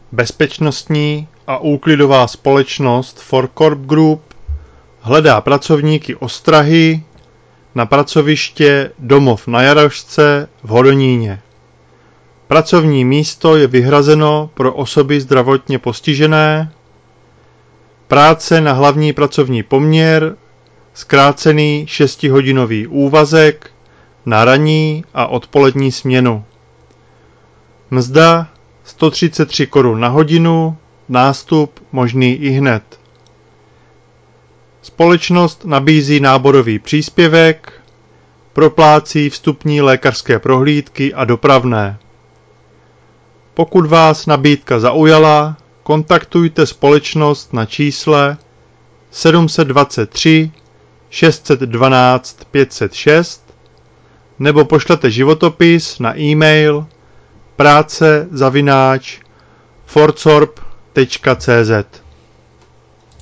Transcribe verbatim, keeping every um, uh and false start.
Bezpečnostní a úklidová společnost Forcorp Group hledá pracovníky ostrahy na pracoviště Domov na Jarošce v Hodoníně. Pracovní místo je vyhrazeno pro osoby zdravotně postižené. Práce na hlavní pracovní poměr, zkrácený šestihodinový úvazek na ranní a odpolední směnu. Mzda sto třicet tři korun na hodinu, nástup možný ihned. Společnost nabízí náborový příspěvek, proplácí vstupní lékařské prohlídky a dopravné. Pokud vás nabídka zaujala, kontaktujte společnost na čísle sedm set dvacet tři šest set dvanáct pět set šest nebo pošlete životopis na e-mail práce zavináč forcorp tečka cz.